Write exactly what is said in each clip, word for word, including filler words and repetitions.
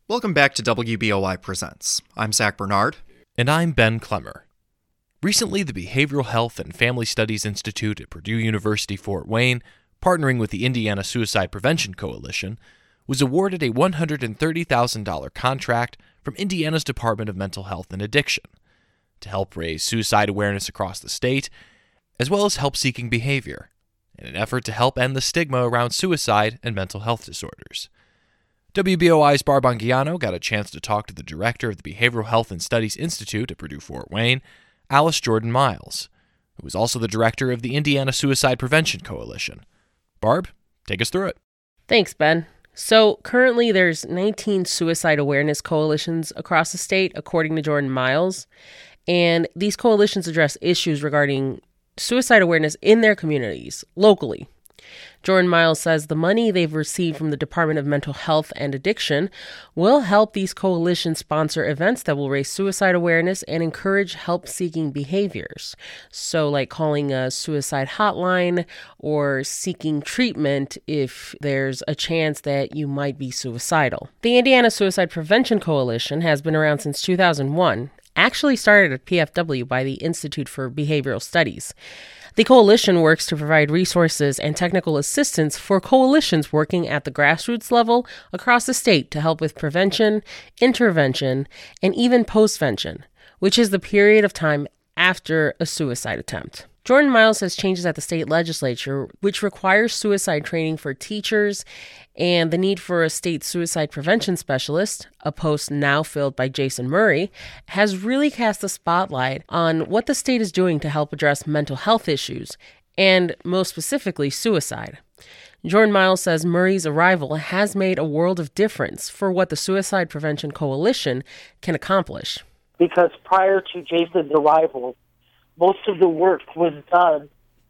Welcome back to W B O I Presents. I'm Zach Bernard. And I'm Ben Clemmer. Recently, the Behavioral Health and Family Studies Institute at Purdue University Fort Wayne, partnering with the Indiana Suicide Prevention Coalition, was awarded a one hundred thirty thousand dollars contract from Indiana's Department of Mental Health and Addiction to help raise suicide awareness across the state, as well as help-seeking behavior, in an effort to help end the stigma around suicide and mental health disorders. W B O I's Barb Anguiano got a chance to talk to the director of the Behavioral Health and Studies Institute at Purdue Fort Wayne, Alice Jordan Miles, who is also the director of the Indiana Suicide Prevention Coalition. Barb, take us through it. Thanks, Ben. So currently there's nineteen suicide awareness coalitions across the state, according to Jordan Miles, and these coalitions address issues regarding suicide awareness in their communities, locally. Jordan Miles says the money they've received from the Department of Mental Health and Addiction will help these coalitions sponsor events that will raise suicide awareness and encourage help-seeking behaviors. So like calling a suicide hotline or seeking treatment if there's a chance that you might be suicidal. The Indiana Suicide Prevention Coalition has been around since two thousand one, actually started at P F W by the Institute for Behavioral Studies. The coalition works to provide resources and technical assistance for coalitions working at the grassroots level across the state to help with prevention, intervention, and even postvention, which is the period of time after a suicide attempt. Jordan Miles says changes at the state legislature, which requires suicide training for teachers and the need for a state suicide prevention specialist, a post now filled by Jason Murray, has really cast a spotlight on what the state is doing to help address mental health issues, and most specifically, suicide. Jordan Miles says Murray's arrival has made a world of difference for what the Suicide Prevention Coalition can accomplish. Because prior to Jason's arrival, most of the work was done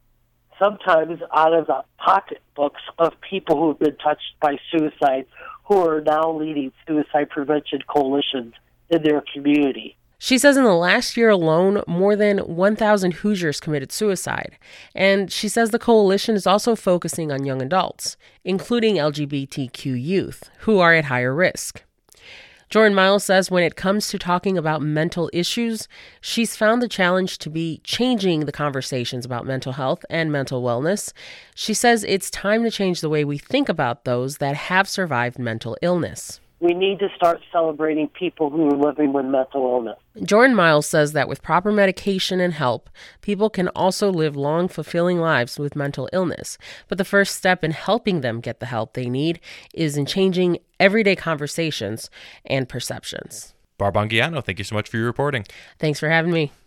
sometimes out of the pocketbooks of people who have been touched by suicide, who are now leading suicide prevention coalitions in their community. She says in the last year alone, more than one thousand Hoosiers committed suicide. And she says the coalition is also focusing on young adults, including L G B T Q youth, who are at higher risk. Jordan Miles says when it comes to talking about mental issues, she's found the challenge to be changing the conversations about mental health and mental wellness. She says it's time to change the way we think about those that have survived mental illness. We need to start celebrating people who are living with mental illness. Jordan Miles says that with proper medication and help, people can also live long, fulfilling lives with mental illness. But the first step in helping them get the help they need is in changing everyday conversations and perceptions. Barb Anguiano, thank you so much for your reporting. Thanks for having me.